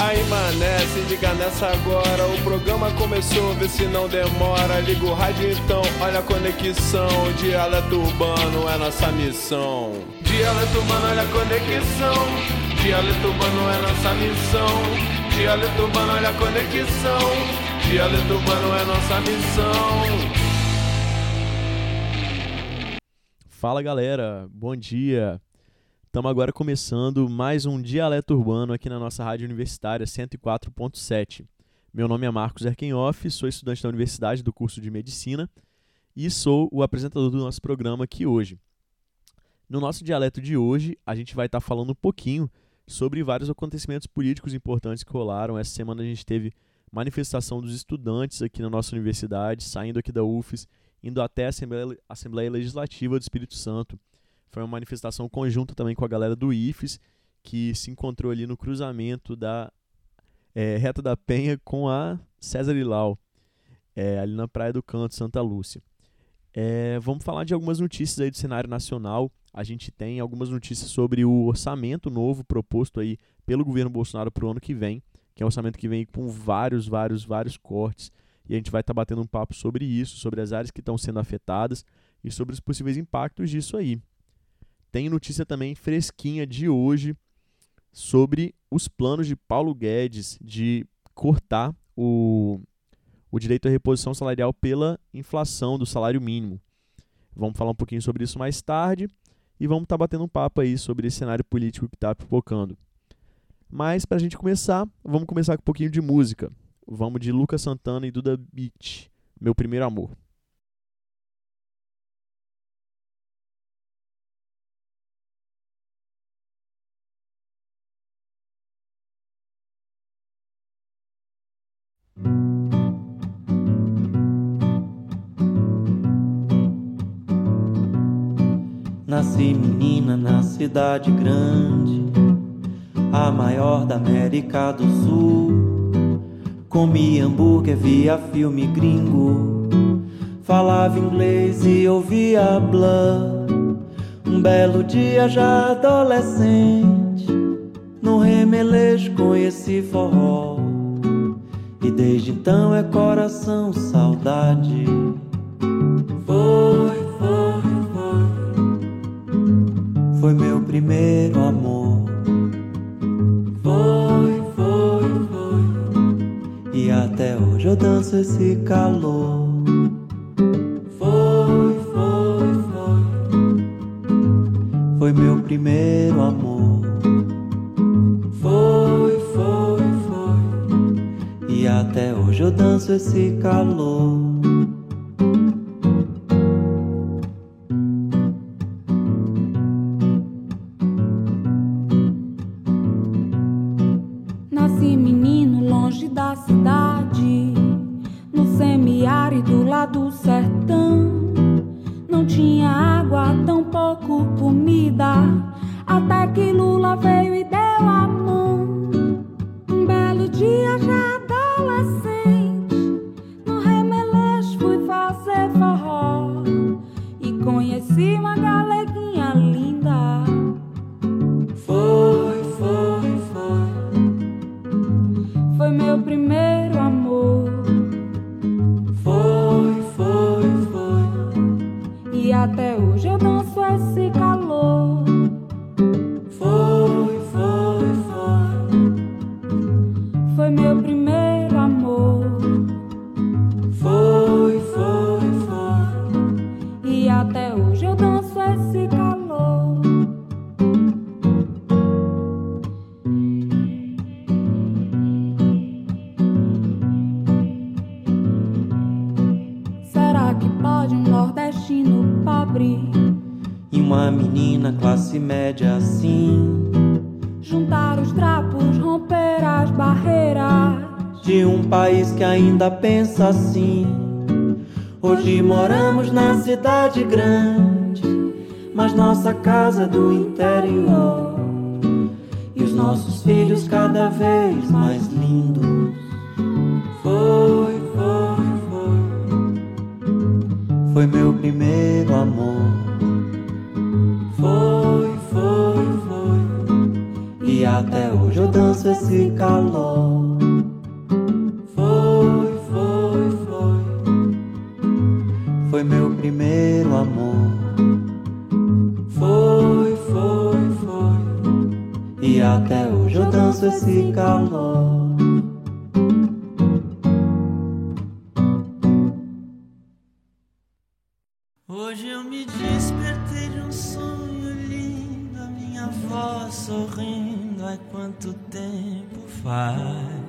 Aí mané, se liga nessa agora. O programa começou, vê se não demora. Liga o rádio então, olha a conexão. Dialeto urbano é nossa missão. Dialeto urbano, olha a conexão. Dialeto urbano é nossa missão. Dialeto urbano, olha a conexão. Dialeto urbano é nossa missão. Fala galera, bom dia. Estamos agora começando mais um Dialeto Urbano aqui na nossa rádio universitária 104.7. Meu nome é Marcos Erkenhoff, sou estudante da universidade do curso de Medicina e sou o apresentador do nosso programa aqui hoje. No nosso dialeto de hoje, a gente vai estar falando um pouquinho sobre vários acontecimentos políticos importantes que rolaram. Essa semana a gente teve manifestação dos estudantes aqui na nossa universidade, saindo aqui da UFES, indo até a Assembleia Legislativa do Espírito Santo. Foi uma manifestação conjunta também com a galera do IFES, que se encontrou ali no cruzamento da Reta da Penha com a César Ilau, ali na Praia do Canto, Santa Lúcia. Vamos falar de algumas notícias aí do cenário nacional. A gente tem algumas notícias sobre o orçamento novo proposto aí pelo governo Bolsonaro para o ano que vem, que é um orçamento que vem com vários cortes, e a gente vai estar batendo um papo sobre isso, sobre as áreas que estão sendo afetadas e sobre os possíveis impactos disso aí. Tem notícia também fresquinha de hoje sobre os planos de Paulo Guedes de cortar o direito à reposição salarial pela inflação do salário mínimo. Vamos falar um pouquinho sobre isso mais tarde e vamos estar batendo um papo aí sobre esse cenário político que está pipocando. Mas para a gente começar, vamos começar com um pouquinho de música. Vamos de Lucas Santana e Duda Beat, Meu Primeiro Amor. Nasci menina na cidade grande, a maior da América do Sul. Comi hambúrguer, via filme gringo, falava inglês e ouvia Blur. Um belo dia já adolescente, no Remelejo conheci forró, e desde então é coração, saudade. Foi meu primeiro amor. E até hoje eu danço esse calor. Foi meu primeiro amor. E até hoje eu danço esse calor. Nasci menino longe da cidade, no semiárido lá do sertão. Não tinha água, tão pouco comida, até que Lula veio e deu a mão. Um belo dia já adolescente, no Remelejo fui fazer forró e conheci uma galeguinha linda. Foi meu primeiro amor. E até hoje eu danço esse calor. Foi meu primeiro amor. E até hoje eu danço esse calor. Será que pode um nordestino pobre E uma menina classe média assim, juntar os trapos, romper as barreiras de um país que ainda pensa assim? Hoje moramos na cidade grande, mas nossa casa é do interior, e os nossos filhos cada vez mais lindos. Foi meu primeiro amor. E até hoje hoje eu danço esse calor. Foi meu primeiro amor. Foi. E até hoje eu danço esse calor. Hoje eu me despertei de um sonho lindo, a minha voz sorrindo. Ai, quanto tempo faz,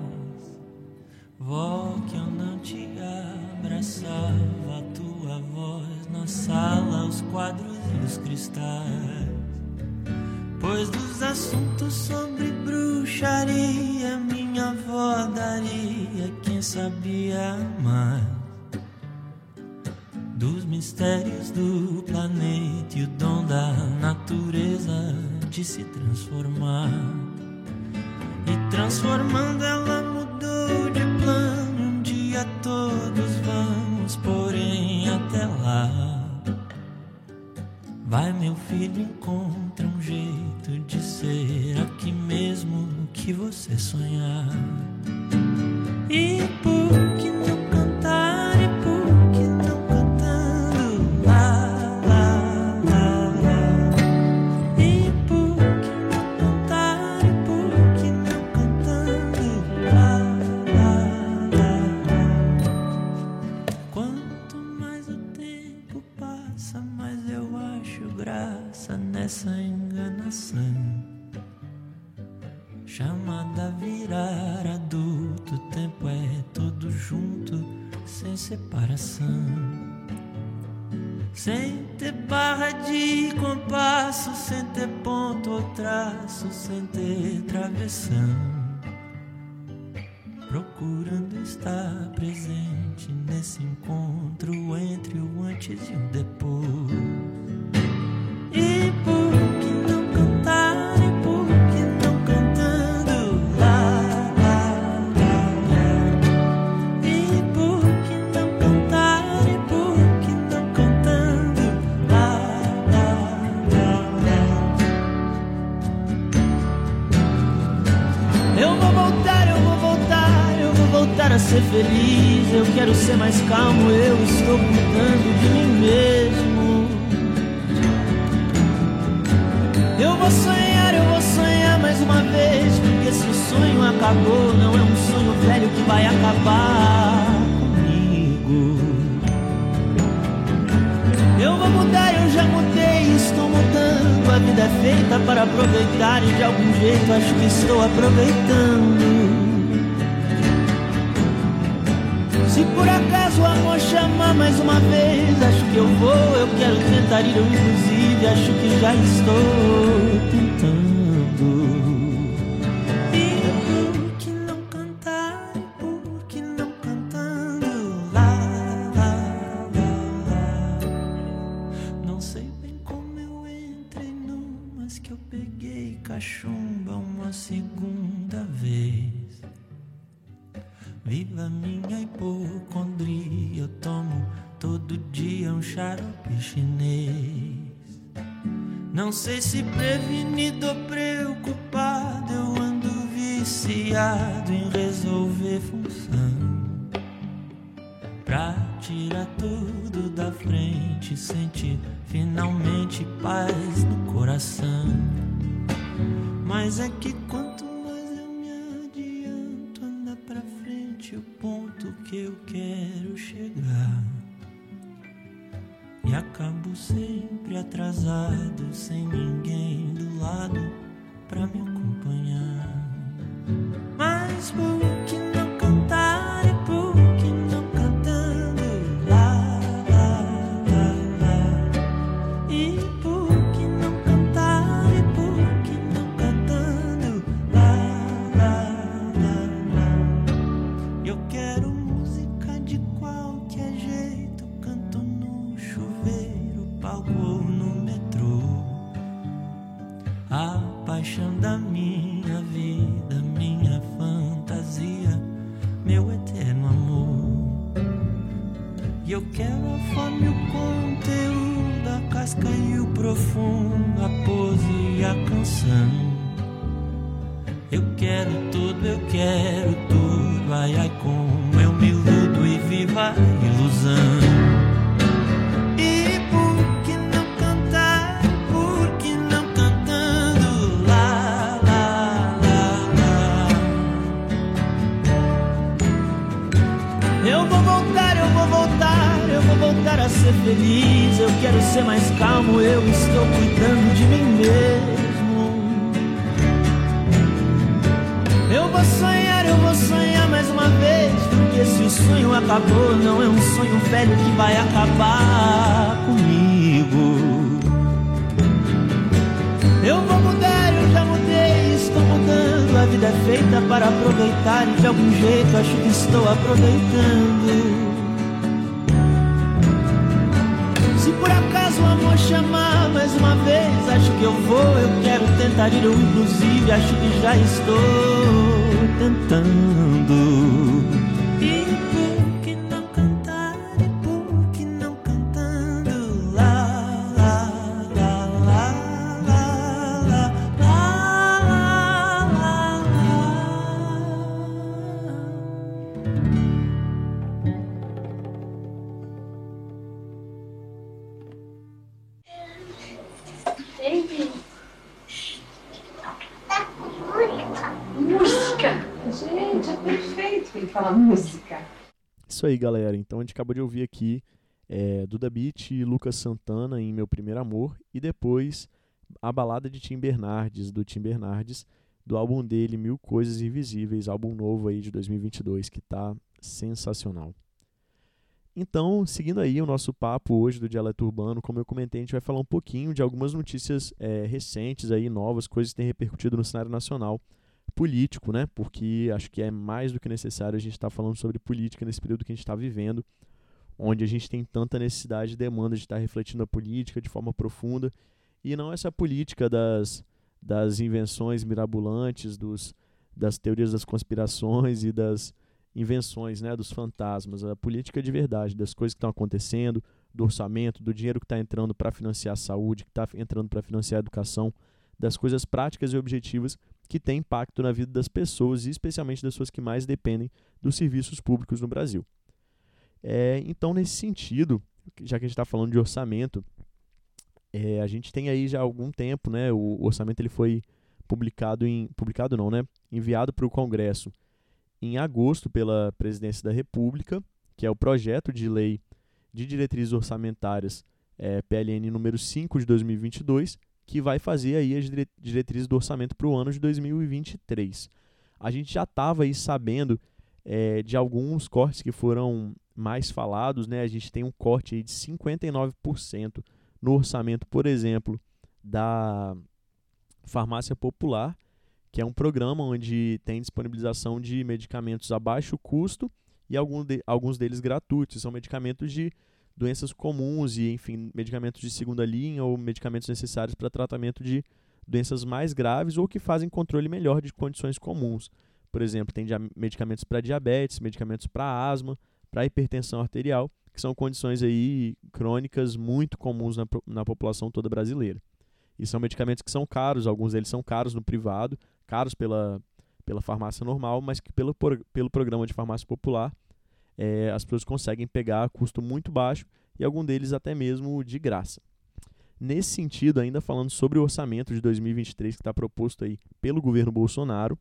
vó, que eu não te abraçava, a tua voz na sala, os quadros e os cristais. Pois dos assuntos sobre bruxaria, minha avó daria quem sabia mais dos mistérios do planeta e o dom da natureza de se transformar. E transformando ela mudou de plano, um dia todos vamos, porém até lá vai meu filho, encontra um jeito de ser aqui mesmo que você sonhar. E por que não cantar, e por que não cantando lá, lá, lá, lá. E por que não cantar, e por que não cantando lá, lá, lá, lá. Quanto mais o tempo passa, mais eu acho graça nessa enganação chamada a virar adulto. O tempo é todo junto, sem separação, sem ter barra de compasso, sem ter ponto ou traço, sem ter travessão, procurando estar presente nesse encontro entre o antes e o depois. E por que não cantar, e por que não cantando lá, lá, lá, lá. E por que não cantar, e por que não cantando lá, lá, lá, lá. Eu vou voltar a ser feliz. Eu quero ser mais calmo, eu estou cuidando de mim mesmo. Eu vou sonhar mais uma vez, porque se o sonho acabou, não é um sonho velho que vai acabar comigo. Eu vou mudar, eu já mudei, estou mudando. A vida é feita para aproveitar e de algum jeito acho que estou aproveitando. Se por acaso o amor chamar mais uma vez, acho que eu vou, eu quero tentar ir, eu inclusive acho que já estou tentando. E por que não cantar, e por que não cantando lá, lá, lá, lá. Não sei bem como eu entrei numas que eu peguei cachumba uma segunda vez. Viva minha hipocondria, eu tomo todo dia um xarope chinês. Não sei se prevenido ou preocupado, eu ando viciado em resolver função, pra tirar tudo da frente, sentir finalmente paz no coração. Mas é que quanto mais eu me adianto, anda pra frente o ponto que eu quero chegar, e acabo sempre atrasado, sem ninguém do lado pra me acompanhar. Mas por que não cantar, e por que não cantando lá, lá, lá, lá. E por que não cantar, e por que não cantando lá, lá, lá, lá. Eu quero música de qualquer jeito, canto no chuveiro, palco ou no metrô. A paixão da minha vida, minha fantasia, meu eterno amor. E eu quero a forma e o conteúdo, a casca e o profundo, a pose e a canção. Eu quero tudo, ai, ai, como eu me iludo e vivo a ilusão. E por que não cantar, por que não cantando, lá, lá, lá, lá. Eu vou voltar a ser feliz. Eu quero ser mais calmo, eu estou cuidando de mim mesmo. Eu vou sonhar mais uma vez, porque se o sonho acabou, não é um sonho velho que vai acabar comigo. Eu vou mudar, eu já mudei, estou mudando. A vida é feita para aproveitar e de algum jeito acho que estou aproveitando. Se por acaso o amor chamar mais uma vez, acho que eu quero tentar ir, eu inclusive acho que já estou tentando. E por que não cantar, e por que não cantando, lá, lá, lá, lá, lá, lá, lá, lá, Música! Gente, é perfeito ele falar música. Isso aí, galera. Então a gente acabou de ouvir aqui Duda Beat e Lucas Santana em Meu Primeiro Amor, e depois a balada de Tim Bernardes, do álbum dele Mil Coisas Invisíveis, álbum novo aí de 2022, que tá sensacional. Então, seguindo aí o nosso papo hoje do Dialeto Urbano, como eu comentei, a gente vai falar um pouquinho de algumas notícias recentes aí, novas, coisas que têm repercutido no cenário nacional político, né? Porque acho que é mais do que necessário a gente estar falando sobre política nesse período que a gente está vivendo, onde a gente tem tanta necessidade e demanda de estar refletindo a política de forma profunda, e não essa política das invenções mirabolantes, das teorias das conspirações e das invenções, né, dos fantasmas, a política de verdade, das coisas que estão acontecendo, do orçamento, do dinheiro que está entrando para financiar a saúde, que está entrando para financiar a educação, das coisas práticas e objetivas que têm impacto na vida das pessoas, e especialmente das pessoas que mais dependem dos serviços públicos no Brasil. Então, nesse sentido, já que a gente está falando de orçamento, a gente tem aí já há algum tempo, né, o orçamento ele foi enviado para o Congresso em agosto pela Presidência da República, que é o projeto de lei de diretrizes orçamentárias PLN número 5 de 2022, que vai fazer aí as diretrizes do orçamento para o ano de 2023. A gente já estava aí sabendo de alguns cortes que foram mais falados, né? A gente tem um corte aí de 59% no orçamento, por exemplo, da Farmácia Popular, que é um programa onde tem disponibilização de medicamentos a baixo custo e alguns deles gratuitos. São medicamentos de doenças comuns e, enfim, medicamentos de segunda linha ou medicamentos necessários para tratamento de doenças mais graves ou que fazem controle melhor de condições comuns. Por exemplo, tem medicamentos para diabetes, medicamentos para asma, para hipertensão arterial, que são condições aí crônicas muito comuns na população toda brasileira. E são medicamentos que são caros, alguns deles são caros no privado, caros pela farmácia normal, mas que pelo programa de farmácia popular as pessoas conseguem pegar a custo muito baixo e algum deles até mesmo de graça. Nesse sentido, ainda falando sobre o orçamento de 2023 que está proposto aí pelo governo Bolsonaro,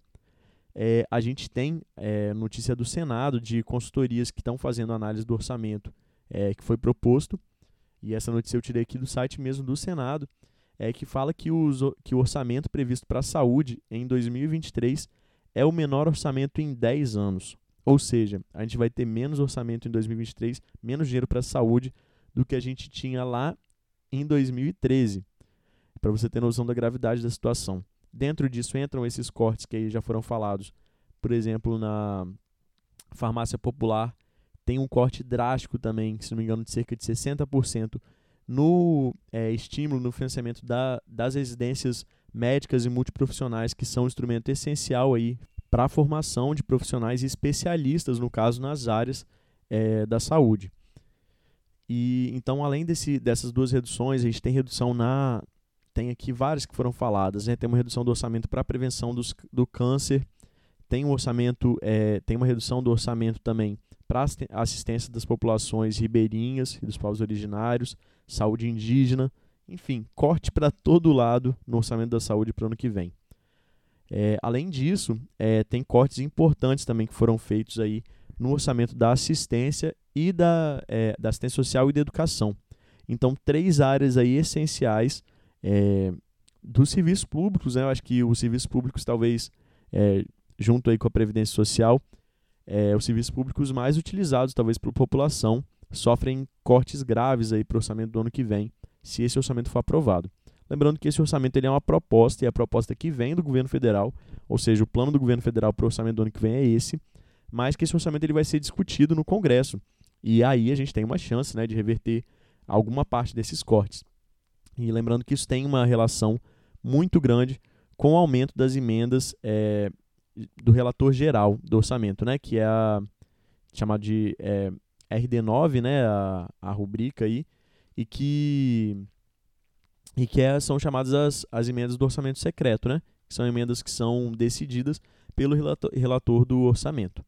a gente tem notícia do Senado de consultorias que estão fazendo análise do orçamento que foi proposto, e essa notícia eu tirei aqui do site mesmo do Senado, que fala que o orçamento previsto para a saúde em 2023 é o menor orçamento em 10 anos. Ou seja, a gente vai ter menos orçamento em 2023, menos dinheiro para a saúde do que a gente tinha lá em 2013, para você ter noção da gravidade da situação. Dentro disso entram esses cortes que aí já foram falados. Por exemplo, na Farmácia Popular tem um corte drástico também, se não me engano, de cerca de 60% no estímulo, no financiamento das residências médicas e multiprofissionais, que são um instrumento essencial aí para a formação de profissionais e especialistas, no caso, nas áreas da saúde. E então, além dessas duas reduções, a gente tem redução tem aqui várias que foram faladas, né? Tem uma redução do orçamento para a prevenção do câncer, tem uma redução do orçamento também para a assistência das populações ribeirinhas e dos povos originários, saúde indígena, enfim, corte para todo lado no orçamento da saúde para o ano que vem. Além disso, tem cortes importantes também que foram feitos aí no orçamento da assistência e da assistência social e da educação. Então, 3 áreas aí essenciais dos serviços públicos, né? Eu acho que os serviços públicos, talvez, junto aí com a Previdência Social, os serviços públicos mais utilizados, talvez, por população, sofrem cortes graves aí para o orçamento do ano que vem, se esse orçamento for aprovado. Lembrando que esse orçamento ele é uma proposta, e a proposta que vem do governo federal, ou seja, o plano do governo federal para o orçamento do ano que vem é esse, mas que esse orçamento ele vai ser discutido no Congresso. E aí a gente tem uma chance, né, de reverter alguma parte desses cortes. E lembrando que isso tem uma relação muito grande com o aumento das emendas do relator geral do orçamento, né, que é chamado de RD9, né, a rubrica aí, e que são chamadas as emendas do orçamento secreto, né, que são emendas que são decididas pelo relator do orçamento.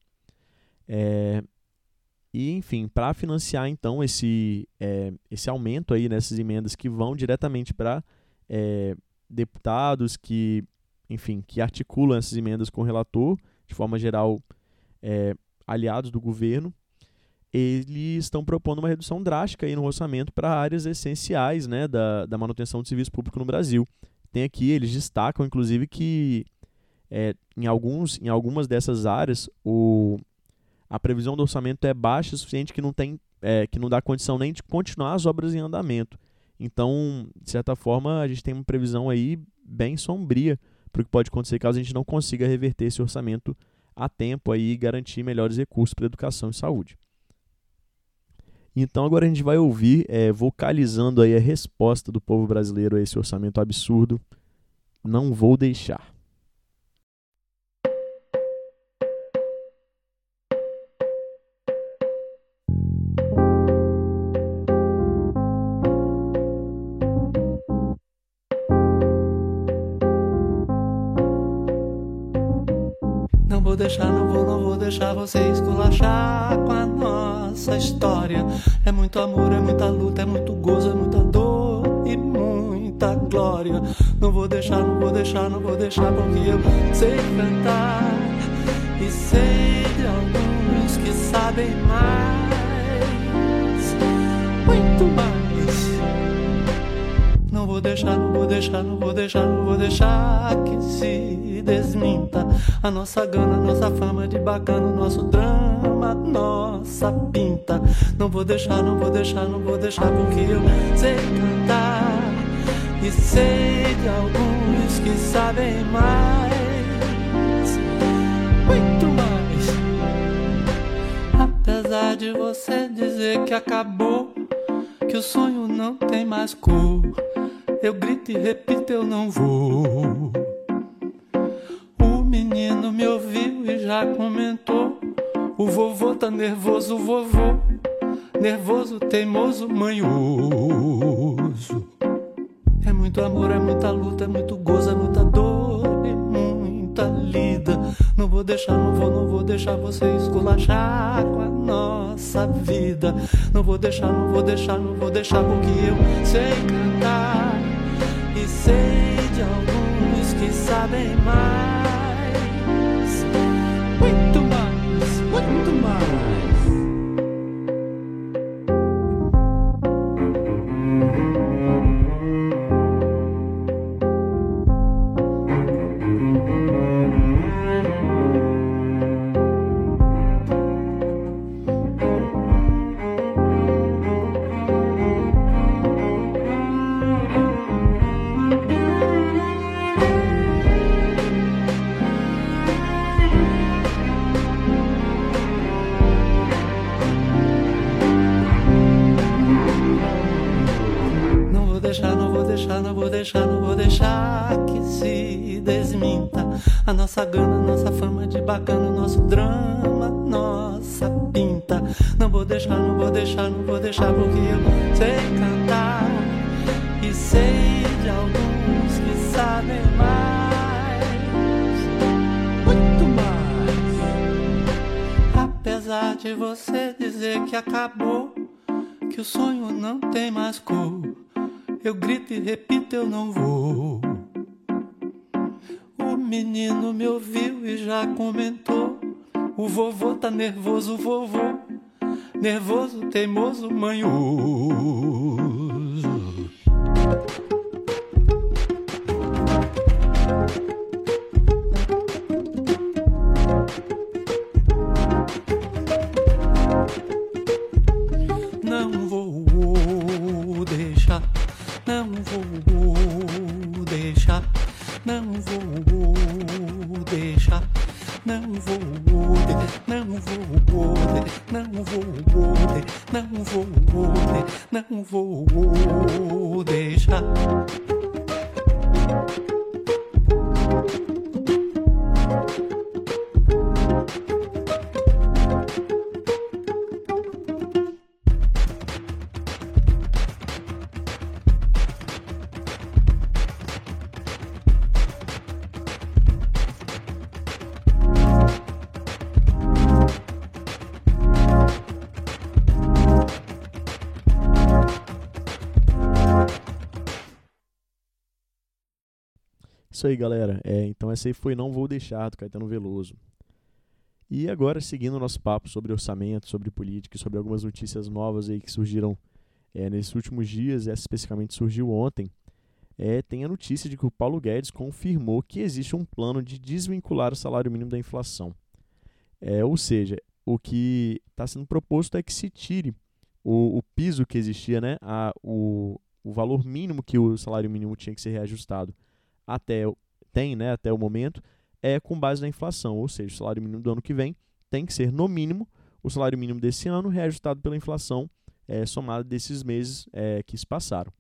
E, enfim, para financiar, então, esse aumento aí nessas emendas que vão diretamente para deputados que articulam essas emendas com o relator, de forma geral, aliados do governo, eles estão propondo uma redução drástica aí no orçamento para áreas essenciais, né, da manutenção do serviço público no Brasil. Tem aqui, eles destacam, inclusive, que em algumas dessas áreas a previsão do orçamento é baixa o suficiente que não dá condição nem de continuar as obras em andamento. Então, de certa forma, a gente tem uma previsão aí bem sombria para o que pode acontecer caso a gente não consiga reverter esse orçamento a tempo aí e garantir melhores recursos para educação e saúde. Então agora a gente vai ouvir, vocalizando aí a resposta do povo brasileiro a esse orçamento absurdo, Não Vou Deixar. Não vou deixar você esculachar com a nossa história. É muito amor, é muita luta, é muito gozo, é muita dor e muita glória. Não vou deixar porque eu sei cantar e sei de alguns que sabem mais, muito mais. Não vou deixar que se desminta a nossa gana, nossa fama de bacana, nosso drama, nossa pinta. Não vou deixar porque eu sei cantar e sei de alguns que sabem mais, muito mais. Apesar de você dizer que acabou, que o sonho não tem mais cor, eu grito e repito, eu não vou. O menino me ouviu e já comentou: o vovô tá nervoso, vovô nervoso, teimoso, manhoso. É muito amor, é muita luta, é muito gozo, é muita dor e muita lida. Não vou deixar você esculachar com a nossa vida. Não vou deixar porque eu sei cantar e sei de alguns que sabem mais, muito mais, muito mais. Não vou deixar que se desminta a nossa gana, nossa fama de bacana, nosso drama, nossa pinta. Não vou deixar porque eu sei cantar e sei de algum de você dizer que acabou, que o sonho não tem mais cor. Eu grito e repito, eu não vou. O menino me ouviu e já comentou. O vovô tá nervoso, vovô. Nervoso, teimoso, manhoso. Não vou deixar, não vou deixar, não vou deixar, não vou, não vou, não vou, não vou deixar. Isso aí, galera. Então essa aí foi Não Vou Deixar, do Caetano Veloso. E agora, seguindo o nosso papo sobre orçamento, sobre política e sobre algumas notícias novas aí que surgiram nesses últimos dias, essa especificamente surgiu ontem, tem a notícia de que o Paulo Guedes confirmou que existe um plano de desvincular o salário mínimo da inflação. Ou seja, o que está sendo proposto é que se tire o piso que existia, né, o valor mínimo que o salário mínimo tinha que ser reajustado até o momento, com base na inflação, ou seja, o salário mínimo do ano que vem tem que ser, no mínimo, o salário mínimo desse ano reajustado pela inflação, somado desses meses que se passaram.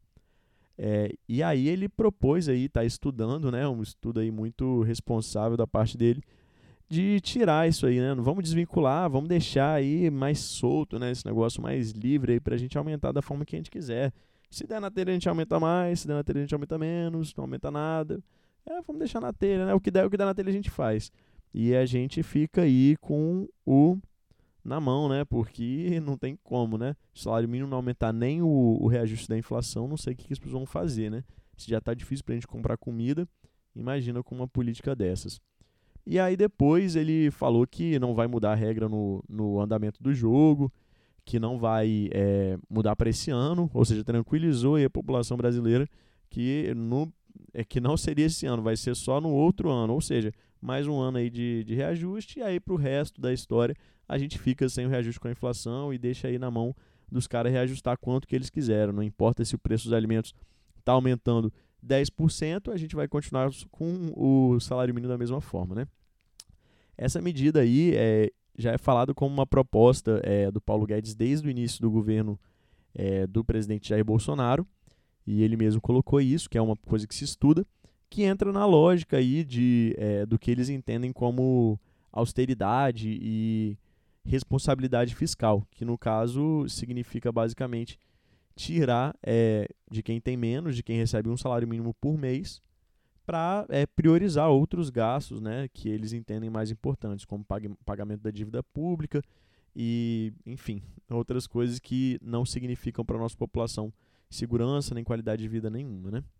E aí ele propôs, está estudando, né, um estudo aí muito responsável da parte dele, de tirar isso aí, né? Não vamos desvincular, vamos deixar aí mais solto, né, esse negócio mais livre aí pra gente aumentar da forma que a gente quiser. Se der na telha a gente aumenta mais, se der na telha a gente aumenta menos, não aumenta nada. Vamos deixar na telha, né? O que der na telha a gente faz. E a gente fica aí com na mão, né? Porque não tem como, né? O salário mínimo não aumentar nem o reajuste da inflação, não sei o que as pessoas vão fazer, né? Se já tá difícil pra gente comprar comida, imagina com uma política dessas. E aí depois ele falou que não vai mudar a regra no andamento do jogo, que não vai mudar para esse ano, ou seja, tranquilizou aí a população brasileira que não seria esse ano, vai ser só no outro ano, ou seja, mais um ano aí de reajuste, e aí para o resto da história a gente fica sem o reajuste com a inflação e deixa aí na mão dos caras reajustar quanto que eles quiseram, não importa se o preço dos alimentos está aumentando 10%, a gente vai continuar com o salário mínimo da mesma forma, né? Essa medida aí já é falado como uma proposta do Paulo Guedes desde o início do governo do presidente Jair Bolsonaro, e ele mesmo colocou isso, que é uma coisa que se estuda, que entra na lógica aí do que eles entendem como austeridade e responsabilidade fiscal, que no caso significa basicamente tirar de quem tem menos, de quem recebe um salário mínimo por mês, para priorizar outros gastos, né, que eles entendem mais importantes, como pagamento da dívida pública e, enfim, outras coisas que não significam para a nossa população segurança nem qualidade de vida nenhuma, né?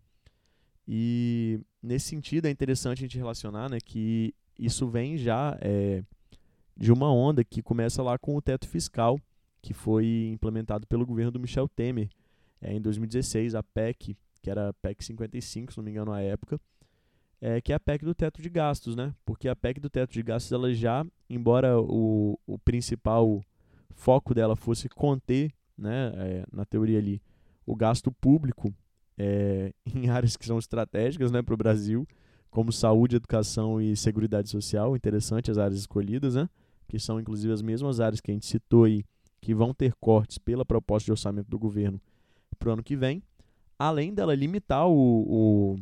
E nesse sentido é interessante a gente relacionar, né, que isso vem já de uma onda que começa lá com o teto fiscal, que foi implementado pelo governo do Michel Temer em 2016, a PEC, que era a PEC 55, se não me engano, à época, que é a PEC do teto de gastos, né? Porque a PEC do teto de gastos, ela já, embora o principal foco dela fosse conter, né, na teoria ali, o gasto público em áreas que são estratégicas, né, para o Brasil, como saúde, educação e seguridade social. Interessante as áreas escolhidas, né? Que são inclusive as mesmas áreas que a gente citou aí, que vão ter cortes pela proposta de orçamento do governo para o ano que vem, além dela limitar o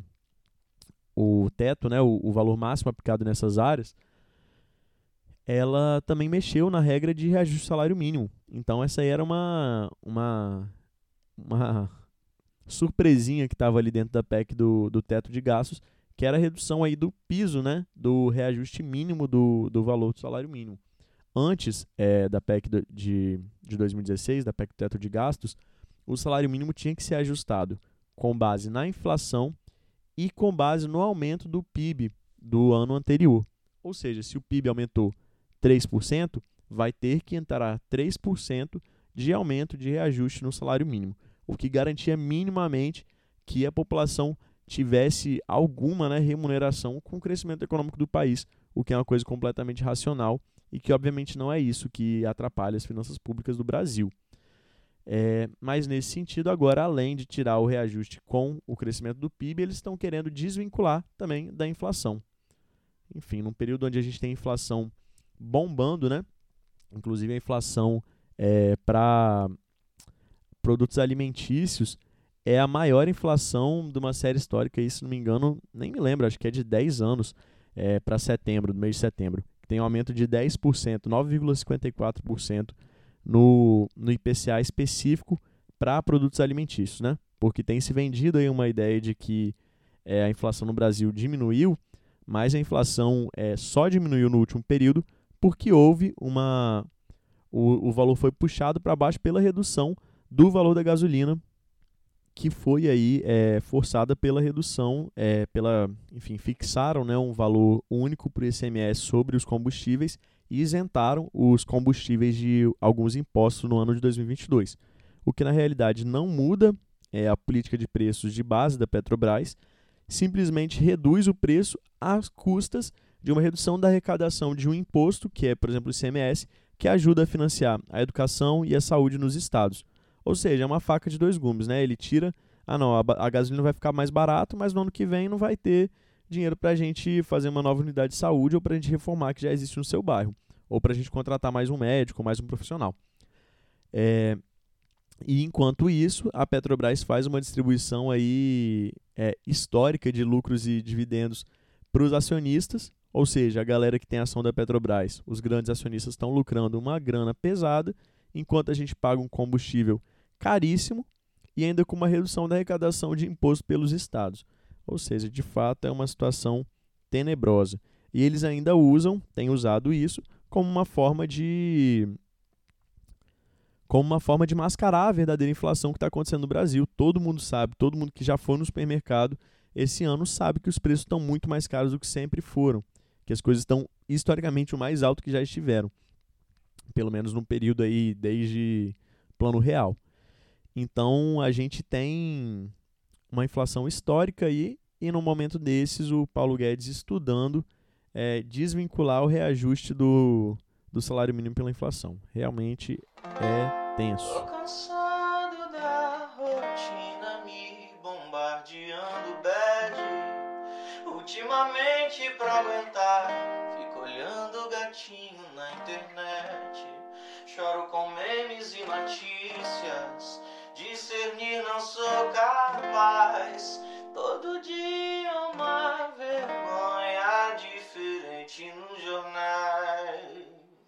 teto, né, o valor máximo aplicado nessas áreas, ela também mexeu na regra de reajuste do salário mínimo. Então essa aí era uma surpresinha que estava ali dentro da PEC do teto de gastos, que era a redução aí do piso, né, do reajuste mínimo do valor do salário mínimo. Antes da PEC de 2016, da PEC do teto de gastos, o salário mínimo tinha que ser ajustado com base na inflação e com base no aumento do PIB do ano anterior. Ou seja, se o PIB aumentou 3%, vai ter que entrar 3% de aumento de reajuste no salário mínimo, o que garantia minimamente que a população tivesse alguma, remuneração com o crescimento econômico do país, o que é uma coisa completamente racional e que obviamente não é isso que atrapalha as finanças públicas do Brasil. Mas nesse sentido, agora, além de tirar o reajuste com o crescimento do PIB, eles estão querendo desvincular também da inflação. Enfim, num período onde a gente tem inflação bombando, inclusive a inflação para produtos alimentícios é a maior inflação de uma série histórica, e se não me engano, nem me lembro, acho que é de 10 anos para setembro, do mês de setembro. Tem um aumento de 10%, 9,54% no IPCA específico para produtos alimentícios, Porque tem se vendido aí uma ideia de que a inflação no Brasil diminuiu, mas a inflação só diminuiu no último período porque houve o valor foi puxado para baixo pela redução do valor da gasolina, que foi aí forçada pela redução, enfim, fixaram um valor único para o ICMS sobre os combustíveis e isentaram os combustíveis de alguns impostos no ano de 2022. O que na realidade não muda a política de preços de base da Petrobras, simplesmente reduz o preço às custas de uma redução da arrecadação de um imposto, que é, por exemplo, o ICMS, que ajuda a financiar a educação e a saúde nos estados. Ou seja, é uma faca de dois gumes, Ele tira, a gasolina vai ficar mais barato, mas no ano que vem não vai ter dinheiro para a gente fazer uma nova unidade de saúde ou para a gente reformar que já existe no seu bairro, ou para a gente contratar mais um médico, mais um profissional. E enquanto isso, a Petrobras faz uma distribuição aí, histórica de lucros e dividendos para os acionistas, ou seja, a galera que tem ação da Petrobras, os grandes acionistas estão lucrando uma grana pesada, enquanto a gente paga um combustível caríssimo e ainda com uma redução da arrecadação de imposto pelos estados. Ou seja, de fato é uma situação tenebrosa. E eles ainda têm usado isso como uma forma de mascarar a verdadeira inflação que está acontecendo no Brasil. Todo mundo sabe, todo mundo que já foi no supermercado esse ano sabe que os preços estão muito mais caros do que sempre foram, que as coisas estão historicamente o mais alto que já estiveram, pelo menos num período aí desde Plano Real. Então a gente tem uma inflação histórica aí, e no momento desses o Paulo Guedes estudando desvincular o reajuste do salário mínimo pela inflação. Realmente é tenso. Tô cansado da rotina me bombardeando bad. Ultimamente pra aguentar fico olhando gatinho na internet. Choro com memes e notícias, discernir não sou capaz. Todo dia uma vergonha diferente nos jornais.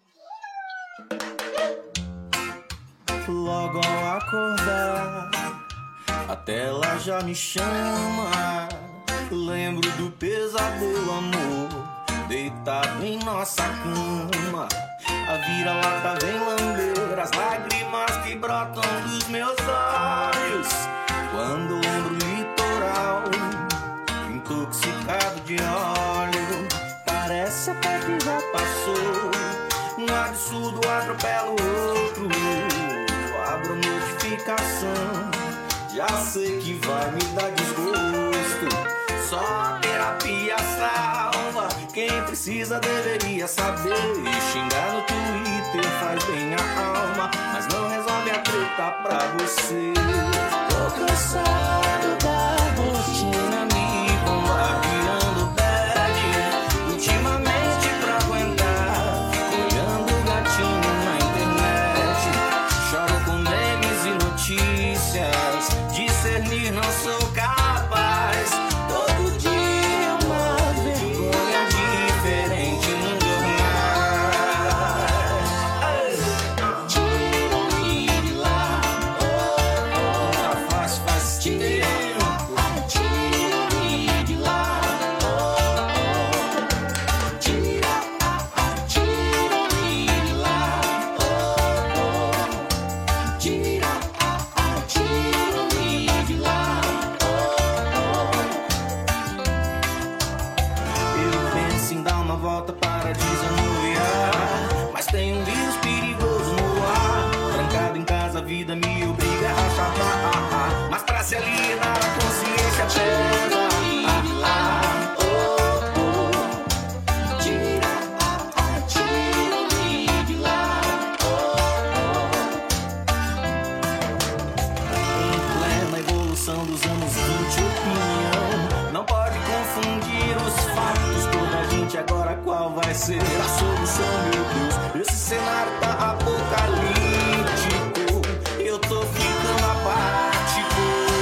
Logo ao acordar, a tela já me chama. Lembro do pesadelo, amor, deitado em nossa cama. A vira-lata vem lamber as lágrimas que brotam dos meus olhos. Quando lembro o litoral, intoxicado de óleo. Parece até que já passou, um absurdo atropela o outro. Abro notificação, já sei que vai me dar desgosto. Só a terapia salva, quem precisa deveria saber. Xingar no Twitter faz bem a alma, mas não resolve a treta pra você. Tô cansado da rotina me bombardeando bad. Ultimamente pra aguentar, fico olhando gatinho na internet. Choro com memes e notícias, discernir não sou capaz. Todo dia uma vergonha diferente no jornal. Tira-me de lá, tá fácil, faz tempo. Tira-me de lá, tira-me de lá. Mas pra se alienar a consciência pesa. Tira-me de lá. Em plena evolução dos anos 20, opinião não pode confundir os fatos. Toda a gente agora, qual vai ser a solução, meu Deus? Esse cenário tá apocalíptico. Eu tô ficando apático.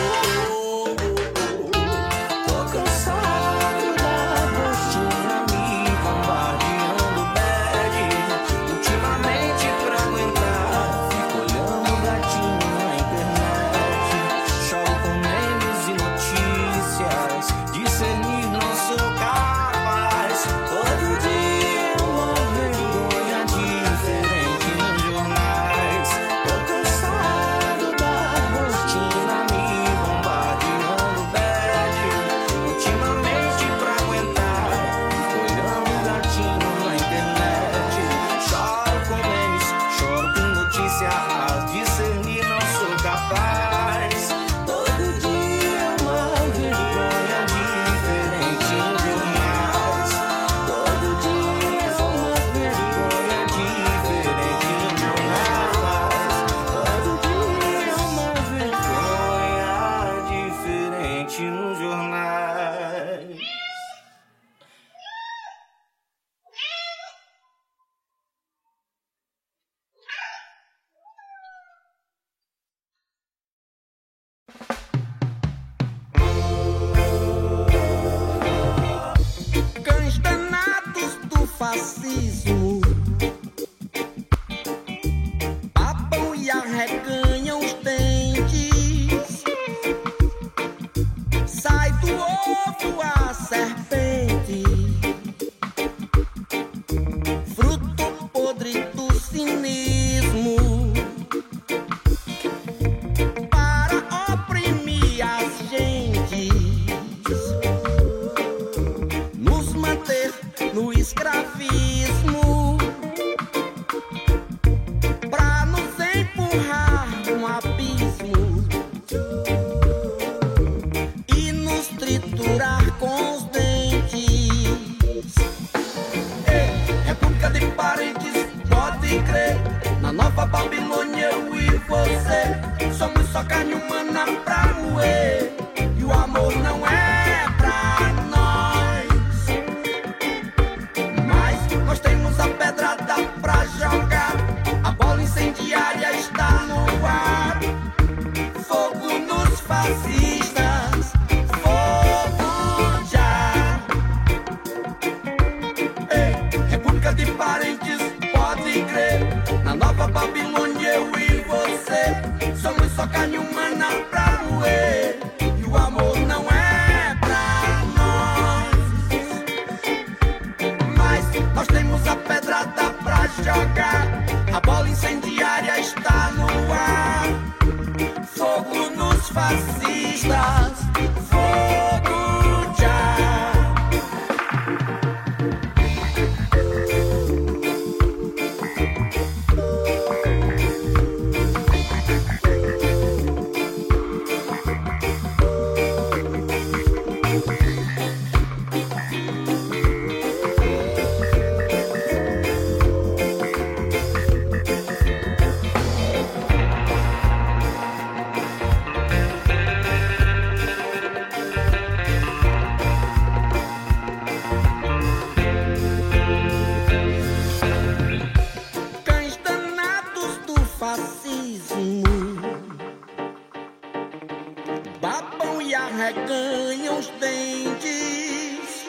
Tô cansado da rotina me bombardeando bad. Ultimamente pra aguentar, fico olhando gatinho na internet. Choro com memes e notícias. Discernir não sou capaz. Todo dia uma vergonha diferente nos jornais. Tô cansado da rotina me bombardeando bad. Ultimamente pra aguentar, fico olhando gatinho na internet. Choro com memes, choro com notícias. Discernir não sou capaz. Todo dia uma vergonha diferente nos jornais. Todo dia uma vergonha diferente nos jornais. Todo dia uma vergonha diferente nos jornais. Cães danados do fascismo babam e arreganham os dentes. Sai do ovo a serpente, fruto podre do cinismo, para oprimir as gentes, nos manter no escravismo, pra nos empurrar num abismo e nos triturar com os dentes. Ei, República de Parentes, pode crer, na nova Babilônia eu e você somos só carne humana pra moer, e o amor não é pra nós. Mas nós temos a pedrada pra jogar, a bola incendiária está no ar. Fogo nos fascistas, fogo já. Ei, República de Parentes, pode crer, na nova Babilônia eu e você somos só carne humana pra moer, e o amor não é pra nós. Mas nós temos a pedrada pra jogar, a bola incendiária está no ar. Fogo nos fascistas, fogo já. Cães danados do fascismo babam e arreganham os dentes.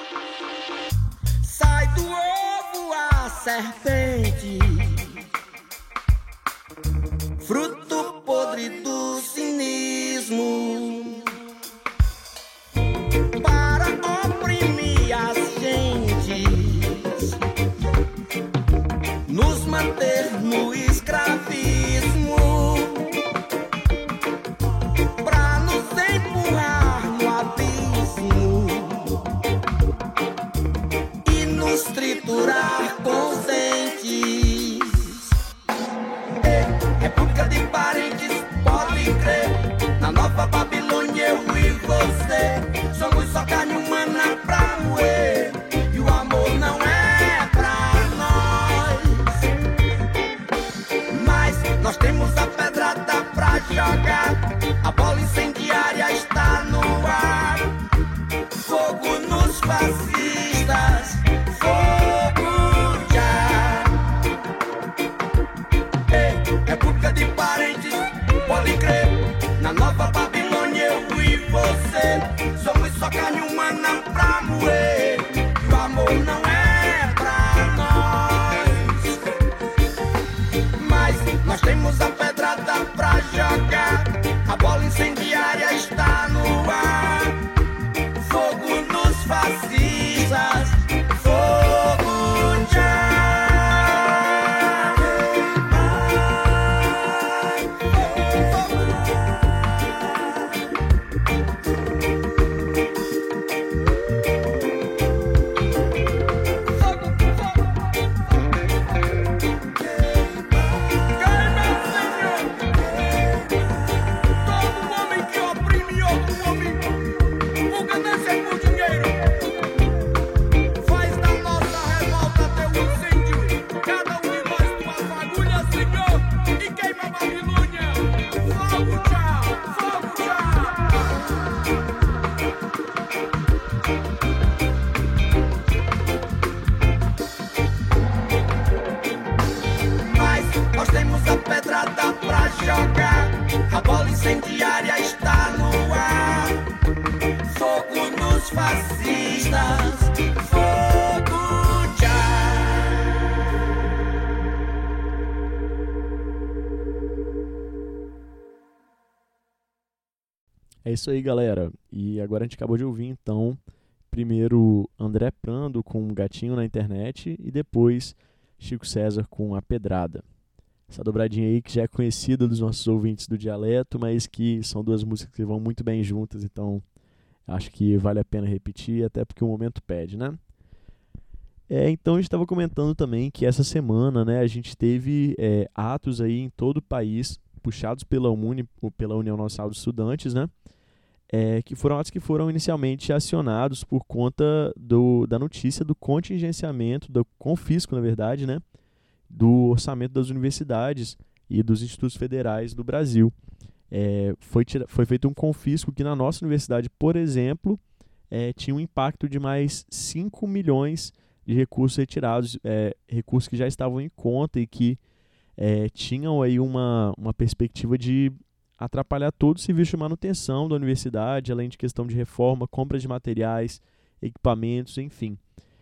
Sai do ovo a serpente, fruto podre do cinismo, para oprimir as gentes, nos manter no escravismo, pra nos empurrar no abismo e nos triturar com os dentes. Ei, República de Parentes, pode crer, jogar. A bola incendiária está no ar. Fogo nos fascistas, fogo já. Ei, República de Parentes, pode crer. Na nova Babilônia eu e você somos só carne humana pra moer. E o amor não é pra nós, mas nós temos a pedrada pra jogar. A bola incendiária está no ar. Fogo nos fascistas, fogo já. A bola incendiária está no ar. Fogo nos fascistas, fogo já. É isso aí, galera. E agora a gente acabou de ouvir, então, primeiro André Prando com um Gatinho na Internet e depois Chico César com A Pedrada. Essa dobradinha aí que já é conhecida dos nossos ouvintes do dialeto, mas que são duas músicas que vão muito bem juntas, então acho que vale a pena repetir, até porque o momento pede, né? Então a gente estava comentando também que essa semana, né, a gente teve atos aí em todo o país, puxados pela União Nacional dos Estudantes, né? Que foram atos que foram inicialmente acionados por conta da notícia do contingenciamento, do confisco, na verdade, né? Do orçamento das universidades e dos institutos federais do Brasil. Foi feito um confisco que na nossa universidade, por exemplo, tinha um impacto de mais 5 milhões de recursos retirados, recursos que já estavam em conta e que tinham aí uma perspectiva de atrapalhar todo o serviço de manutenção da universidade, além de questão de reforma, compra de materiais, equipamentos, enfim.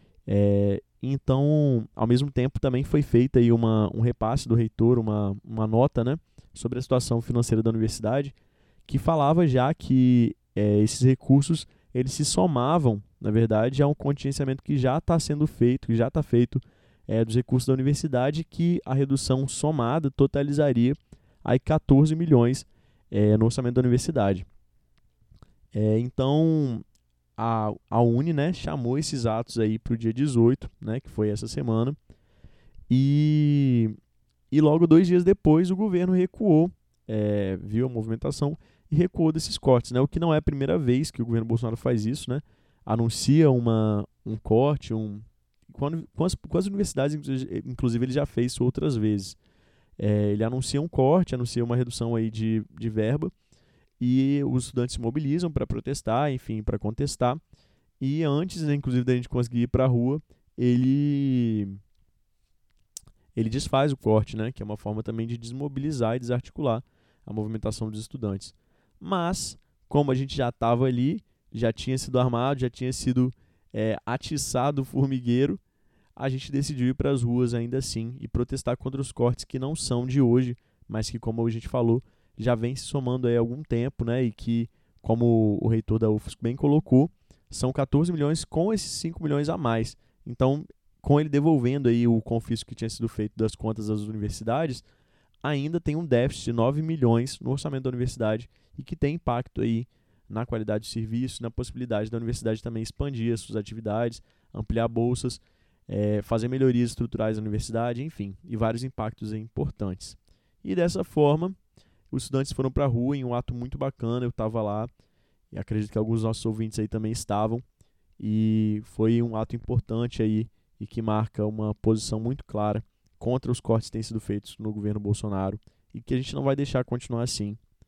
Então, ao mesmo tempo, também foi feita aí um repasse do reitor, uma nota, né, sobre a situação financeira da universidade, que falava já que esses recursos eles se somavam, na verdade, a um contingenciamento que já está sendo feito, que já está feito dos recursos da universidade, que a redução somada totalizaria aí 14 milhões no orçamento da universidade. Então, a Uni, né, chamou esses atos aí para o dia 18, né, que foi essa semana, e logo 2 dias depois o governo recuou, viu a movimentação e recuou desses cortes, né, o que não é a primeira vez que o governo Bolsonaro faz isso, né, anuncia um corte, com as universidades, inclusive ele já fez isso outras vezes. Ele anuncia um corte, anuncia uma redução aí de verba, e os estudantes se mobilizam para protestar, enfim, para contestar. E antes, né, inclusive, da gente conseguir ir para a rua, ele desfaz o corte, né, que é uma forma também de desmobilizar e desarticular a movimentação dos estudantes. Mas, como a gente já estava ali, já tinha sido armado, já tinha sido atiçado o formigueiro, a gente decidiu ir para as ruas ainda assim e protestar contra os cortes que não são de hoje, mas que, como a gente falou, já vem se somando aí há algum tempo, né? E que, como o reitor da UFSC bem colocou, são 14 milhões com esses 5 milhões a mais. Então, com ele devolvendo aí o confisco que tinha sido feito das contas das universidades, ainda tem um déficit de 9 milhões no orçamento da universidade e que tem impacto aí na qualidade do serviço, na possibilidade da universidade também expandir as suas atividades, ampliar bolsas, fazer melhorias estruturais na universidade, enfim, e vários impactos aí importantes. E dessa forma, os estudantes foram para a rua em um ato muito bacana, eu estava lá, e acredito que alguns dos nossos ouvintes aí também estavam, e foi um ato importante aí, e que marca uma posição muito clara contra os cortes que têm sido feitos no governo Bolsonaro, e que a gente não vai deixar continuar assim,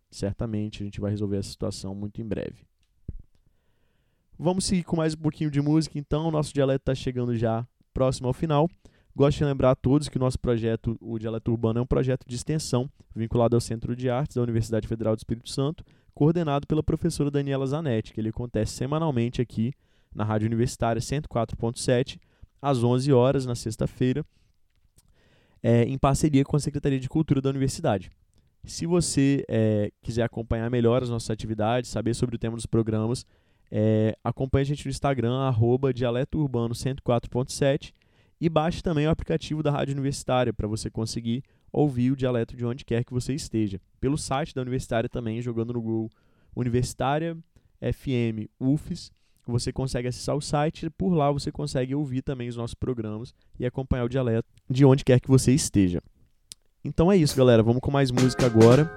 certamente a gente vai resolver essa situação muito em breve. Vamos seguir com mais um pouquinho de música, então. O nosso dialeto está chegando já próximo ao final. Gosto de lembrar a todos que o nosso projeto, o Dialeto Urbano, é um projeto de extensão vinculado ao Centro de Artes da Universidade Federal do Espírito Santo, coordenado pela professora Daniela Zanetti, que ele acontece semanalmente aqui na Rádio Universitária 104.7, às 11 horas, na sexta-feira, em parceria com a Secretaria de Cultura da Universidade. Se você quiser acompanhar melhor as nossas atividades, saber sobre o tema dos programas, acompanhe a gente no Instagram, @dialetourbano104.7, e baixe também o aplicativo da Rádio Universitária para você conseguir ouvir o dialeto de onde quer que você esteja. Pelo site da Universitária também, jogando no Google Universitária FM UFES, você consegue acessar o site e por lá você consegue ouvir também os nossos programas e acompanhar o dialeto de onde quer que você esteja. Então é isso, galera. Vamos com mais música agora.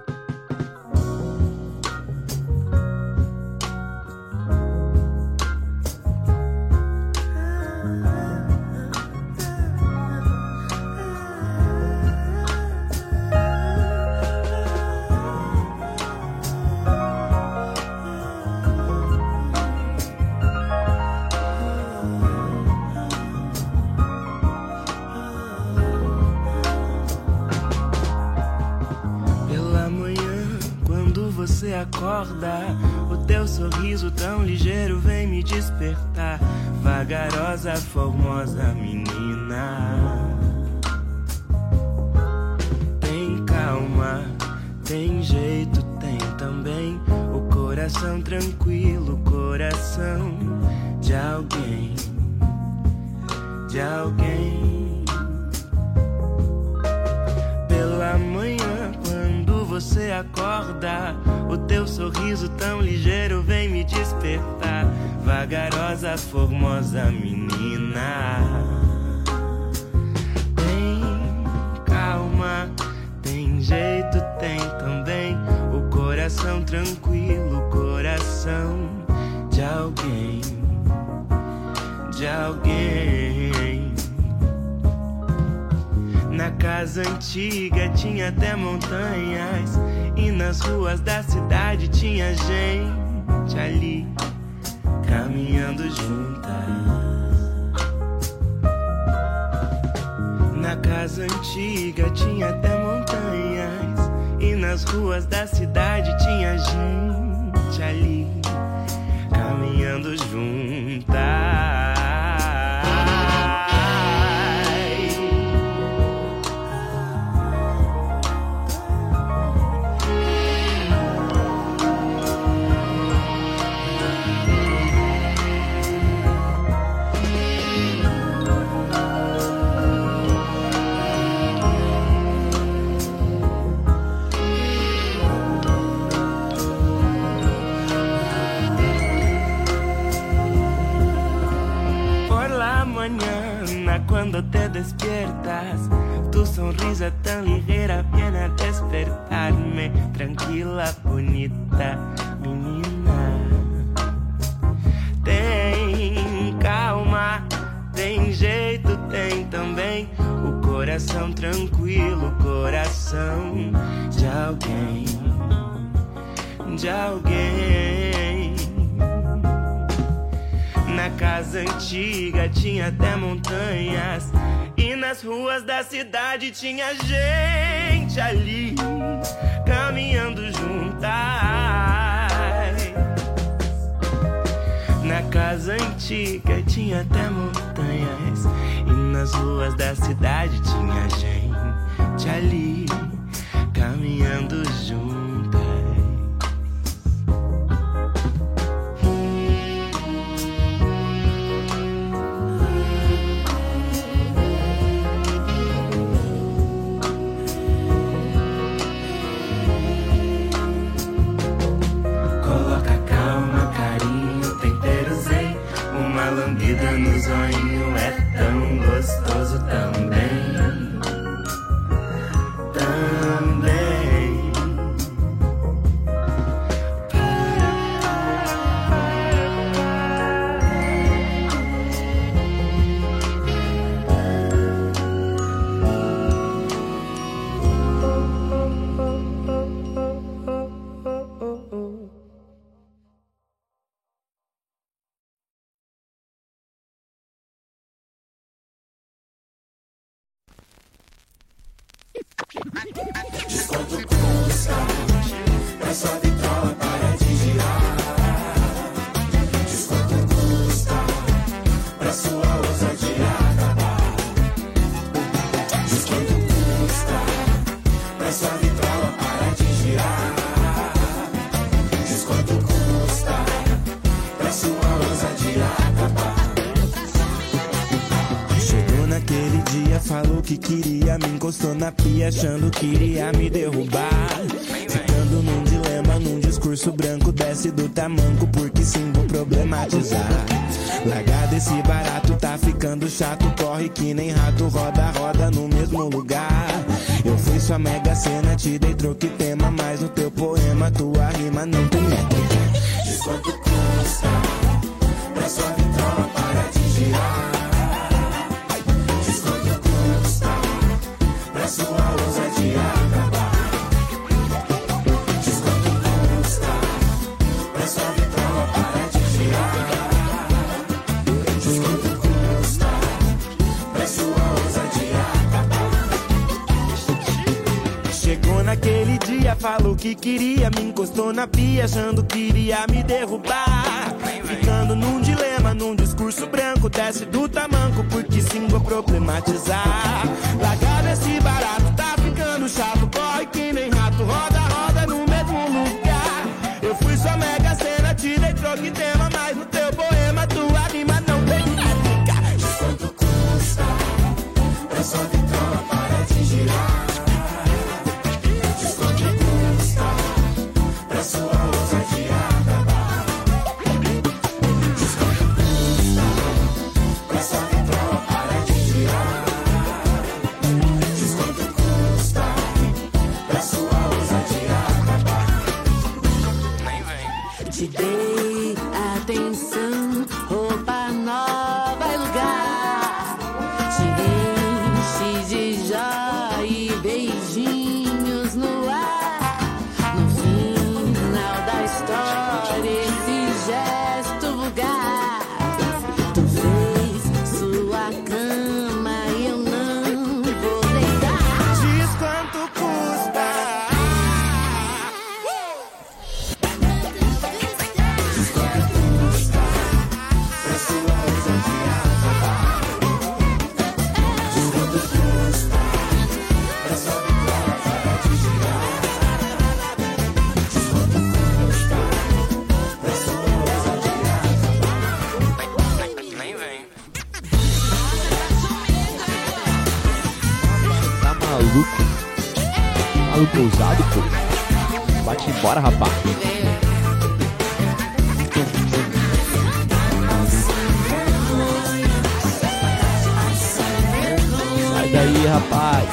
Você acorda, o teu sorriso tão ligeiro vem me despertar. Vagarosa, formosa menina, tem calma, tem jeito, tem também o coração tranquilo, coração de alguém, de alguém. Pela manhã, quando você acorda, o teu sorriso tão ligeiro vem me despertar. Vagarosa, formosa menina, tem calma, tem jeito, tem também o coração tranquilo, coração de alguém, de alguém. Na casa antiga tinha até montanhas, e nas ruas da cidade tinha gente ali, caminhando juntas. Na casa antiga tinha até montanhas, e nas ruas da cidade tinha gente ali, caminhando juntas. Cuando te despiertas, tu sonrisa tan ligera viene a despertarme. Tranquila, bonita menina, tem calma, tem jeito, tem também o coração tranquilo, coração de alguém, de alguém. Na casa antiga tinha até montanhas, e nas ruas da cidade tinha gente ali, caminhando juntas. Na casa antiga tinha até montanhas, e nas ruas da cidade tinha gente ali, caminhando juntas. Lambida no zoinho é tão gostoso também, também. Diz quanto custa pra sua vitrola parar de girar. Diz quanto custa pra sua ousadia acabar. Diz quanto custa pra sua vitrola parar de girar. Diz quanto custa pra sua ousadia acabar. Chegou naquele dia, falou que queria, me encostou na pia achando que iria me derrubar. Ficando num dilema, num discurso branco, desce do tamanco porque sim vou problematizar. Largar desse barato, tá ficando chato, corre que nem rato, roda, roda no mesmo lugar. Eu fui sua mega cena, te dei troco e tema, mas no teu poema tua rima não tem métrica. Diz quanto custa pra sua vitrola parar de girar. Diz quanto custa pra sua ousadia acabar. Diz quanto custa pra sua vitrola parar de girar. Diz quanto custa pra sua ousadia acabar. Chegou naquele dia, falou que queria, me encostou na pia achando que iria me derrubar. Ficando num dilema, num discurso branco, desce do tamanco porque sim vou problematizar. Largar esse barato, tá ficando chato, corre que nem rato, roda, roda no mesmo lugar. Eu fui sua mega cena, te dei troco e tema, mas no teu poema tua rima não tem métrica. Diz quanto custa pra sua vitrola parar de girar. Diz quanto custa pra sua ousadia acabar. Diz quanto custa pra sua vitrola parar de girar. Diz quanto custa pra sua ousadia acabar. Nem vem. Te dei atenção, roupa nova e lugar. Te enche de joia e beijinhos no ar. No final da história, esse gesto vulgar. Tu fez sua cama e eu não vou deitar. Diz quanto custa. Diz quanto custa pra sua ousadia acabar. Diz quanto custa pra sua vitrola parar de girar. Diz quanto custa pra sua ousadia acabar. Nem vem. Tá maluco? Maluco ousado, pô. Bate embora, rapaz. Sai daí, rapaz.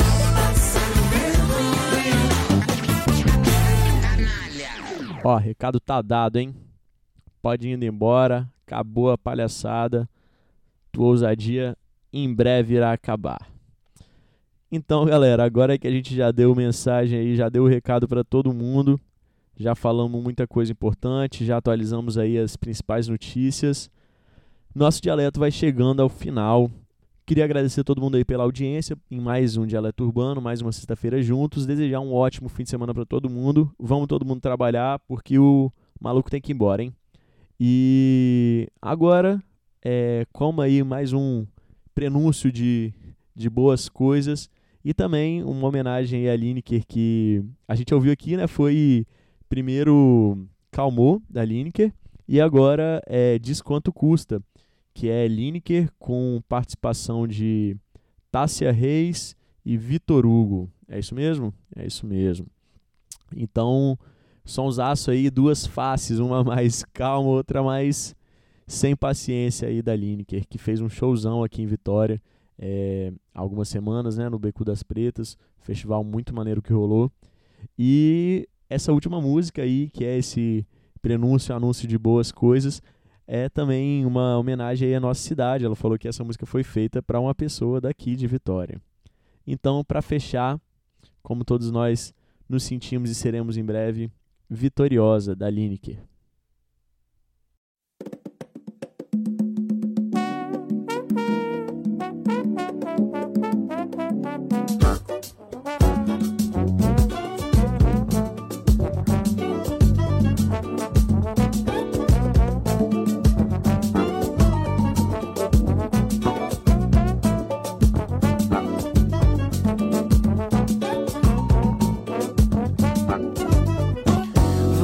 Ó, recado tá dado, hein? Pode ir indo embora. Acabou a palhaçada. Tua ousadia em breve irá acabar. Então, galera, agora que a gente já deu mensagem aí, já deu o recado para todo mundo, já falamos muita coisa importante, já atualizamos aí as principais notícias. Nosso dialeto vai chegando ao final. Queria agradecer a todo mundo aí pela audiência em mais um Dialeto Urbano, mais uma sexta-feira juntos. Desejar um ótimo fim de semana para todo mundo. Vamos todo mundo trabalhar, porque o maluco tem que ir embora, hein? E agora, como aí mais um prenúncio de boas coisas e também uma homenagem à Lineker que a gente ouviu aqui, né? Foi primeiro Calmou, da Lineker, e agora Diz Quanto Custa, que é Lineker com participação de Tássia Reis e Vitor Hugo. É isso mesmo? É isso mesmo. Então, sonsaço aí, duas faces, uma mais calma, outra mais sem paciência aí da Lineker, que fez um showzão aqui em Vitória há algumas semanas, né, no Beco das Pretas, festival muito maneiro que rolou. E essa última música aí, que é esse prenúncio, anúncio de boas coisas, é também uma homenagem aí à nossa cidade. Ela falou que essa música foi feita para uma pessoa daqui de Vitória. Então, para fechar, como todos nós nos sentimos e seremos em breve, Vitoriosa, da Lineker.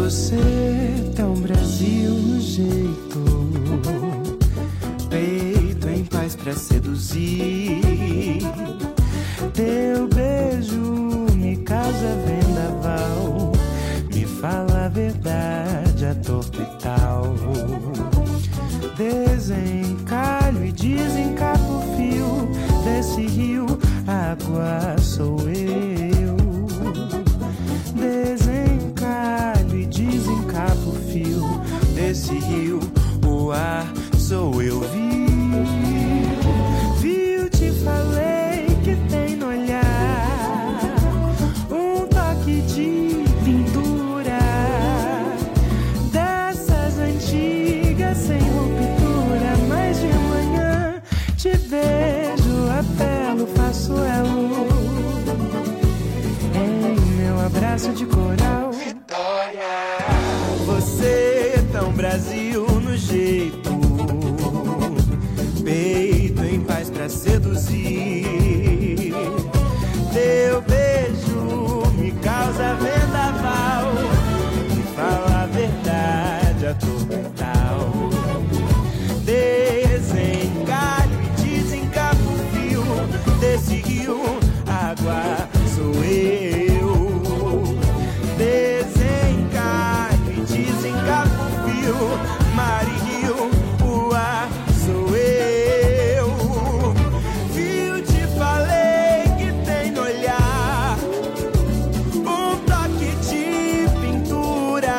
Você tão Brasil no jeito, peito em paz pra seduzir. Teu beijo me causa vendaval, me fala a verdade, a torto e tal. Desencalho e desencapo o fio desse rio, a água sou eu. Desencalho e desencapo o fio desse rio, o ar sou eu. Viu, te falei que tem no olhar um toque de pintura dessas antigas sem ruptura. Mas de manhã te vejo, apelo, faço elo em meu abraço de coral. Vitória, você tão Brasil no jeito, peito em paz pra seduzir. Teu beijo me causa vendaval, me fala a verdade, a tormental. Desencalho e desencapo o fio desse rio, água sou eu. Desencalho e desencapo o fio, mar e rio, o ar sou eu. Viu, te falei que tem no olhar um toque de pintura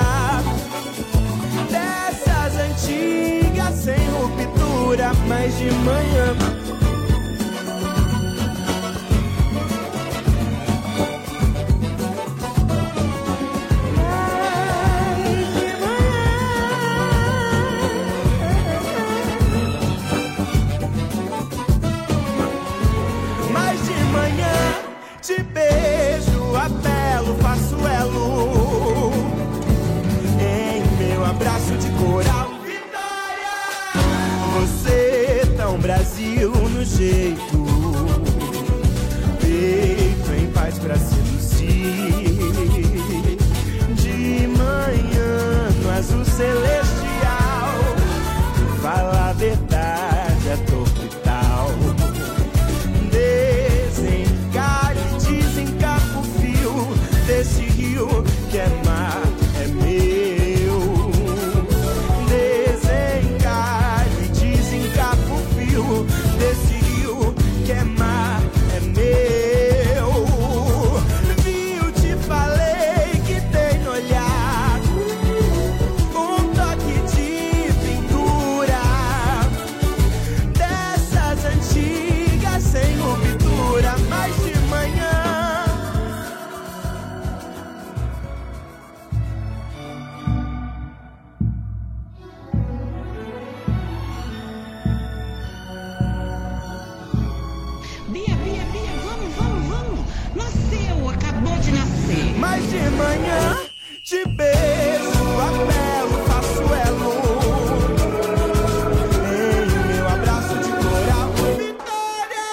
dessas antigas sem ruptura. Mas de manhã te beijo, apelo, faço elo em meu abraço de coral. Vitória, você tão Brasil no jeito, peito em paz pra seduzir. De manhã no azul celestial, fala a verdade, a torto e tal. Desencapo o fio desse rio, que é mar, é meu. Desencalho e desencapo o fio desse rio, que é mar, é meu. Viu, te falei que tem no olhar um toque de pintura dessas antigas sem ruptura. Mas de manhã mas de manhã te beijo, apelo, faço elo em meu abraço de coral. Vitória,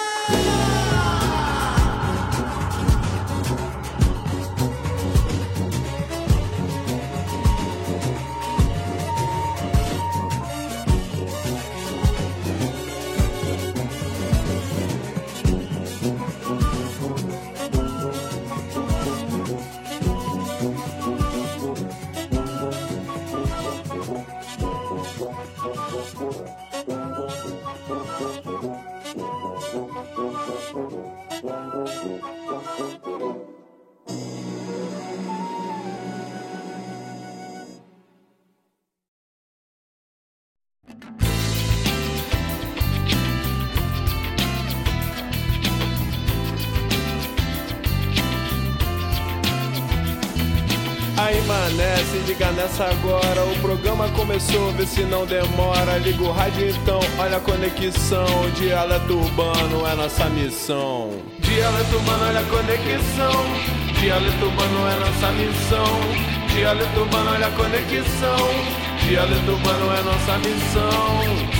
Aí mané, se liga nessa agora, o programa começou, vê se não demora. Liga o rádio então, olha a conexão, dialeto urbano é nossa missão. Dialeto urbano, olha a conexão, dialeto urbano é nossa missão. Dialeto urbano, olha a conexão, dialeto urbano é nossa missão.